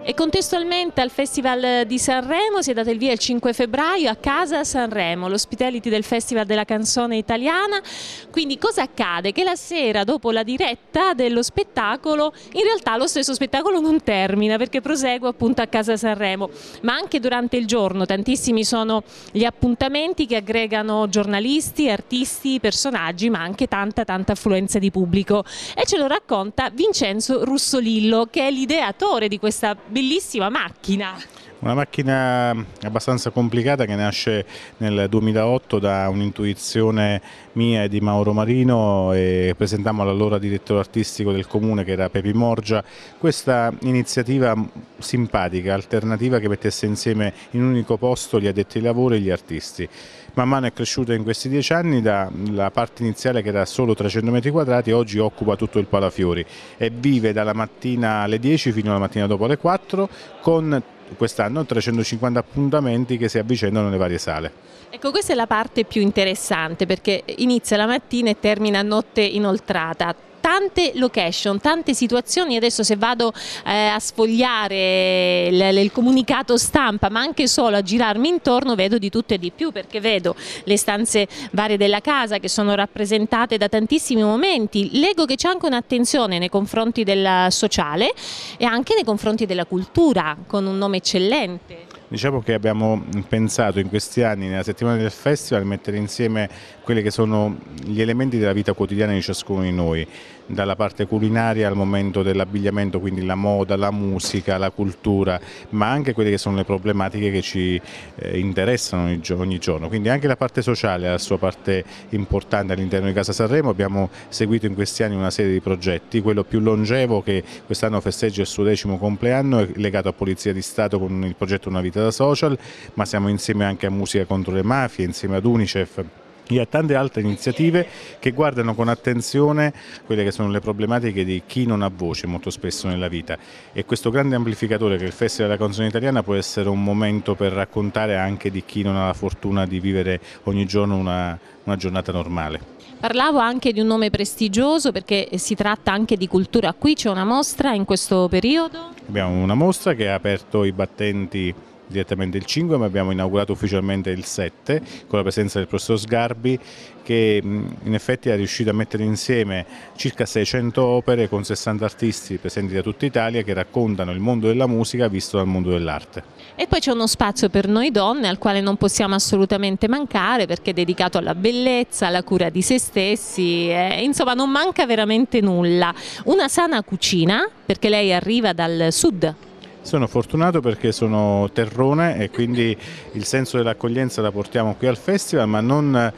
E contestualmente al Festival di Sanremo si è dato il via il 5 febbraio a Casa Sanremo, l'ospitality del Festival della canzone italiana. Quindi cosa accade? Che la sera dopo la diretta dello spettacolo, in realtà lo stesso spettacolo non termina perché prosegue appunto a Casa Sanremo, ma anche durante il giorno tantissimi sono gli appuntamenti che aggregano giornalisti, artisti, personaggi, ma anche tanta affluenza di pubblico. E ce lo racconta Vincenzo Russolillo, che è l'ideatore di questa bellissima macchina. Una macchina abbastanza complicata che nasce nel 2008 da un'intuizione mia e di Mauro Marino, e presentammo all'allora direttore artistico del comune, che era Pepi Morgia, questa iniziativa simpatica, alternativa, che mettesse insieme in un unico posto gli addetti ai lavori e gli artisti. Man mano è cresciuta in questi 10 anni, dalla parte iniziale che era solo 300 metri quadrati, oggi occupa tutto il Palafiori e vive dalla mattina alle 10 fino alla mattina dopo alle 4, con quest'anno 350 appuntamenti che si avvicendano nelle varie sale. Ecco, questa è la parte più interessante perché inizia la mattina e termina a notte inoltrata. Tante location, tante situazioni. Adesso se vado a sfogliare il comunicato stampa, ma anche solo a girarmi intorno, vedo di tutto e di più, perché vedo le stanze varie della casa che sono rappresentate da tantissimi momenti. Leggo che c'è anche un'attenzione nei confronti del sociale e anche nei confronti della cultura, con un nome eccellente. Diciamo che abbiamo pensato in questi anni, nella settimana del festival, mettere insieme quelli che sono gli elementi della vita quotidiana di ciascuno di noi, dalla parte culinaria al momento dell'abbigliamento, quindi la moda, la musica, la cultura, ma anche quelle che sono le problematiche che ci interessano ogni giorno. Quindi anche la parte sociale ha la sua parte importante all'interno di Casa Sanremo. Abbiamo seguito in questi anni una serie di progetti, quello più longevo, che quest'anno festeggia il suo 10° compleanno, è legato a Polizia di Stato con il progetto Una vita da social, ma siamo insieme anche a Musica contro le mafie, insieme ad Unicef e a tante altre iniziative che guardano con attenzione quelle che sono le problematiche di chi non ha voce molto spesso nella vita, e questo grande amplificatore che è il Festival della canzone italiana può essere un momento per raccontare anche di chi non ha la fortuna di vivere ogni giorno una giornata normale. Parlavo anche di un nome prestigioso perché si tratta anche di cultura. Qui c'è una mostra in questo periodo? Abbiamo una mostra che ha aperto i battenti direttamente il 5, ma abbiamo inaugurato ufficialmente il 7 con la presenza del professor Sgarbi, che in effetti è riuscito a mettere insieme circa 600 opere con 60 artisti presenti da tutta Italia che raccontano il mondo della musica visto dal mondo dell'arte. E poi c'è uno spazio per noi donne al quale non possiamo assolutamente mancare, perché è dedicato alla bellezza, alla cura di se stessi, insomma non manca veramente nulla. Una sana cucina, perché lei arriva dal sud. Sono fortunato perché sono terrone e quindi il senso dell'accoglienza la portiamo qui al festival, ma non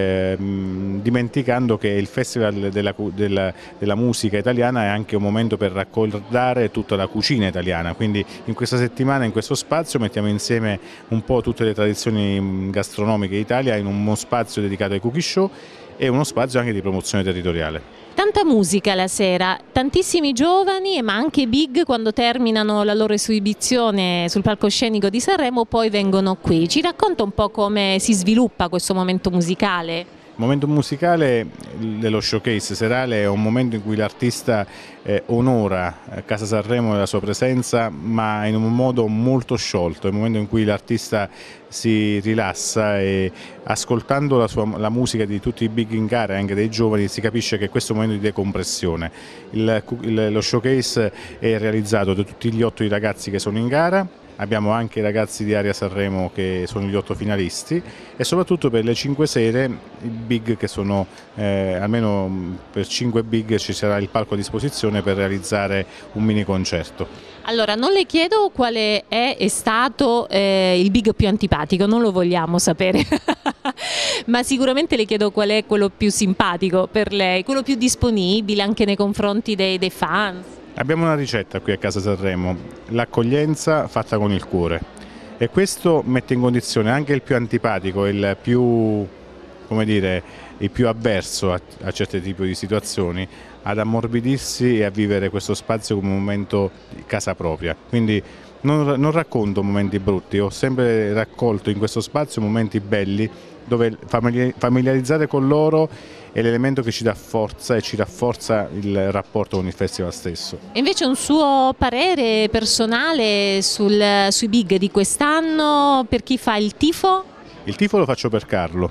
dimenticando che il Festival della musica italiana è anche un momento per raccordare tutta la cucina italiana, quindi in questa settimana, in questo spazio, mettiamo insieme un po' tutte le tradizioni gastronomiche d'Italia in uno spazio dedicato ai cookie show e uno spazio anche di promozione territoriale. Tanta musica la sera, tantissimi giovani ma anche big quando terminano la loro esibizione sul palcoscenico di Sanremo poi vengono qui. Ci racconta un po' come si sviluppa questo momento musicale? Il momento musicale dello showcase serale è un momento in cui l'artista onora Casa Sanremo e la sua presenza, ma in un modo molto sciolto. È un momento in cui l'artista si rilassa e ascoltando la musica di tutti i big in gara e anche dei giovani si capisce che questo è un momento di decompressione. Lo showcase è realizzato da tutti gli 8 ragazzi che sono in gara. Abbiamo anche i ragazzi di Area Sanremo che sono gli 8 finalisti e soprattutto per le 5 sere i big che sono, almeno per 5 big ci sarà il palco a disposizione per realizzare un mini concerto. Allora non le chiedo quale è stato il big più antipatico, non lo vogliamo sapere, ma sicuramente le chiedo qual è quello più simpatico per lei, quello più disponibile anche nei confronti dei fans. Abbiamo una ricetta qui a Casa Sanremo, l'accoglienza fatta con il cuore, e questo mette in condizione anche il più antipatico, il più come dire, il più avverso a certi tipi di situazioni, ad ammorbidirsi e a vivere questo spazio come un momento di casa propria. Quindi non racconto momenti brutti, ho sempre raccolto in questo spazio momenti belli dove familiarizzare con loro è l'elemento che ci dà forza e ci rafforza il rapporto con il festival stesso. E invece un suo parere personale sui big di quest'anno, per chi fa il tifo? Il tifo lo faccio per Carlo.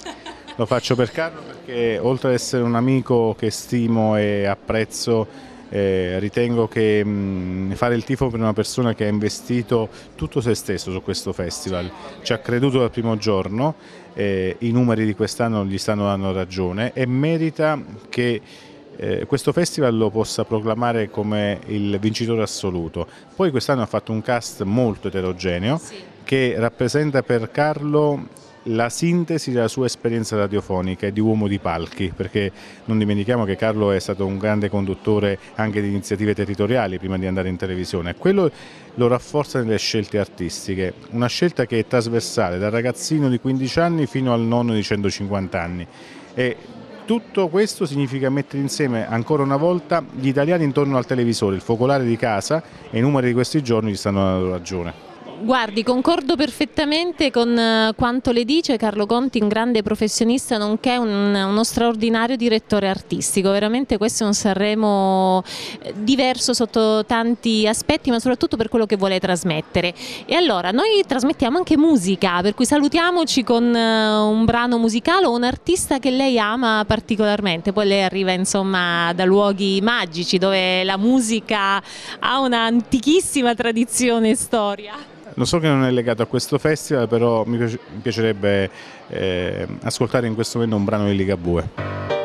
Lo faccio per Carlo perché oltre ad essere un amico che stimo e apprezzo, ritengo che fare il tifo per una persona che ha investito tutto se stesso su questo festival, ci ha creduto dal primo giorno, i numeri di quest'anno gli stanno dando ragione e merita che questo festival lo possa proclamare come il vincitore assoluto. Poi quest'anno ha fatto un cast molto eterogeneo che rappresenta per Carlo la sintesi della sua esperienza radiofonica e di uomo di palchi, perché non dimentichiamo che Carlo è stato un grande conduttore anche di iniziative territoriali prima di andare in televisione. Quello lo rafforza nelle scelte artistiche, una scelta che è trasversale dal ragazzino di 15 anni fino al nonno di 150 anni. E tutto questo significa mettere insieme ancora una volta gli italiani intorno al televisore, il focolare di casa, e i numeri di questi giorni gli stanno dando ragione. Guardi, concordo perfettamente con quanto le dice. Carlo Conti, un grande professionista nonché uno straordinario direttore artistico. Veramente questo è un Sanremo diverso sotto tanti aspetti, ma soprattutto per quello che vuole trasmettere. E allora noi trasmettiamo anche musica, per cui salutiamoci con un brano musicale o un artista che lei ama particolarmente. Poi lei arriva insomma da luoghi magici dove la musica ha un'antichissima tradizione e storia. Lo so che non è legato a questo festival, però mi piacerebbe ascoltare in questo momento un brano di Ligabue.